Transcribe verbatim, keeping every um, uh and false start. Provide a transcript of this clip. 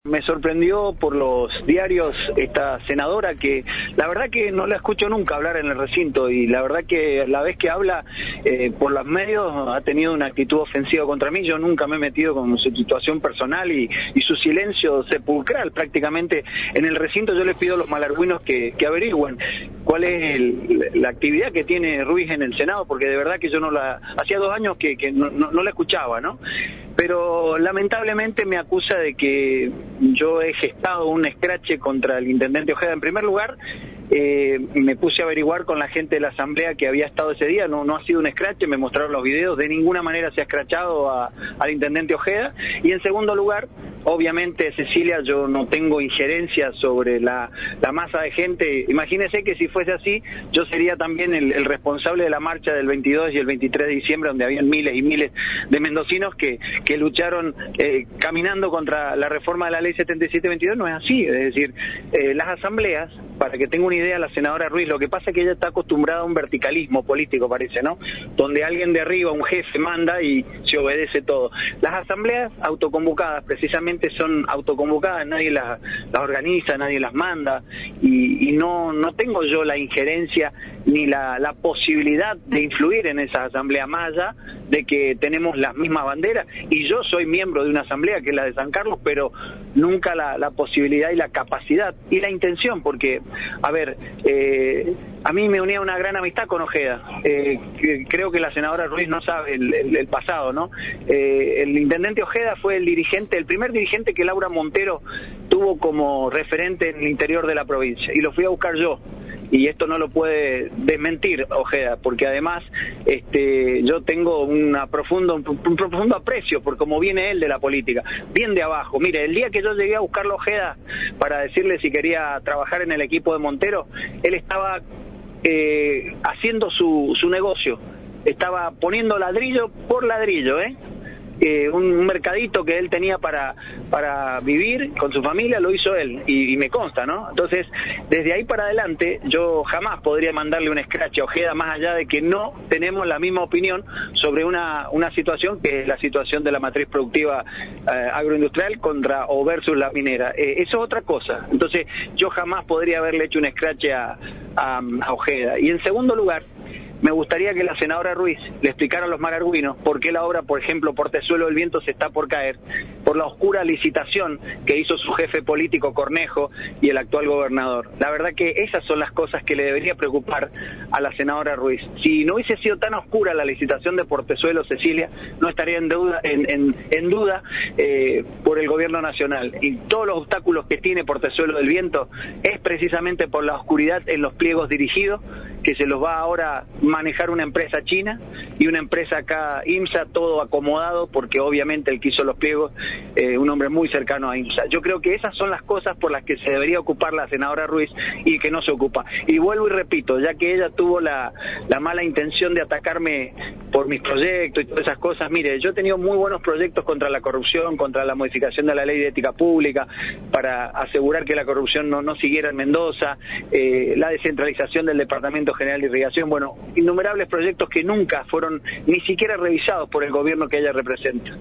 Me sorprendió por los diarios esta senadora que la verdad que no la escucho nunca hablar en el recinto y la verdad que la vez que habla eh, por los medios ha tenido una actitud ofensiva contra mí. Yo nunca me he metido con su situación personal y, y su silencio sepulcral prácticamente en el recinto. Yo les pido a los malargüinos que, que averigüen cuál es el, la actividad que tiene Ruiz en el Senado, porque de verdad que yo no la... hacía dos años que, que no, no, no la escuchaba, ¿no? Pero lamentablemente me acusa de que yo he gestado un escrache contra el intendente Ojeda. En primer lugar, eh, me puse a averiguar con la gente de la asamblea que había estado ese día, no, no ha sido un escrache, me mostraron los videos, de ninguna manera se ha escrachado a, al intendente Ojeda. Y en segundo lugar, obviamente, Cecilia, yo no tengo injerencia sobre la, la masa de gente. Imagínese que si fuese así, yo sería también el, el responsable de la marcha del veintidós y el veintitrés de diciembre, donde habían miles y miles de mendocinos que, que lucharon eh, caminando contra la reforma de la ley setenta y siete veintidós. No es así, es decir, eh, las asambleas, para que tenga una idea la senadora Ruiz, lo que pasa es que ella está acostumbrada a un verticalismo político, parece, ¿no? Donde alguien de arriba, un jefe, manda y se obedece todo. Las asambleas autoconvocadas precisamente son autoconvocadas, nadie las, las organiza, nadie las manda, y, y no, no tengo yo la injerencia ni la, la posibilidad de influir en esa asamblea, más allá de que tenemos las mismas banderas, y yo soy miembro de una asamblea que es la de San Carlos, pero nunca la, la posibilidad y la capacidad y la intención, porque, a ver, eh, a mí me unía una gran amistad con Ojeda. Eh, creo que la senadora Ruiz no sabe el, el, el pasado, ¿no? Eh, el intendente Ojeda fue el dirigente, el primer dirigente que Laura Montero tuvo como referente en el interior de la provincia, y lo fui a buscar yo. Y esto no lo puede desmentir Ojeda, porque además este, yo tengo una profundo, un, un profundo aprecio por cómo viene él de la política, bien de abajo. Mire, el día que yo llegué a buscarlo a Ojeda para decirle si quería trabajar en el equipo de Montero, él estaba eh, haciendo su, su negocio, estaba poniendo ladrillo por ladrillo, ¿eh? Eh, un mercadito que él tenía para para vivir con su familia, lo hizo él, y, y me consta, ¿no? Entonces, desde ahí para adelante, yo jamás podría mandarle un escrache a Ojeda, más allá de que no tenemos la misma opinión sobre una, una situación que es la situación de la matriz productiva eh, agroindustrial contra o versus la minera. Eh, eso es otra cosa. Entonces, yo jamás podría haberle hecho un escrache a, a, a Ojeda. Y en segundo lugar, me gustaría que la senadora Ruiz le explicara a los malargüinos por qué la obra, por ejemplo, Portezuelo del Viento se está por caer, por la oscura licitación que hizo su jefe político Cornejo y el actual gobernador. La verdad que esas son las cosas que le debería preocupar a la senadora Ruiz. Si no hubiese sido tan oscura la licitación de Portezuelo, Cecilia, no estaría en, deuda, en, en, en duda eh, por el gobierno nacional. Y todos los obstáculos que tiene Portezuelo del Viento es precisamente por la oscuridad en los pliegos dirigidos, que se los va ahora manejar una empresa china y una empresa acá, IMSA, todo acomodado, porque obviamente el que hizo los pliegos, eh, un hombre muy cercano a IMSA. Yo creo que esas son las cosas por las que se debería ocupar la senadora Ruiz y que no se ocupa. Y vuelvo y repito, ya que ella tuvo la, la mala intención de atacarme por mis proyectos y todas esas cosas, mire, yo he tenido muy buenos proyectos contra la corrupción, contra la modificación de la ley de ética pública, para asegurar que la corrupción no, no siguiera en Mendoza, eh, la descentralización del Departamento General de Irrigación, bueno, innumerables proyectos que nunca fueron ni siquiera revisados por el gobierno que ella representa.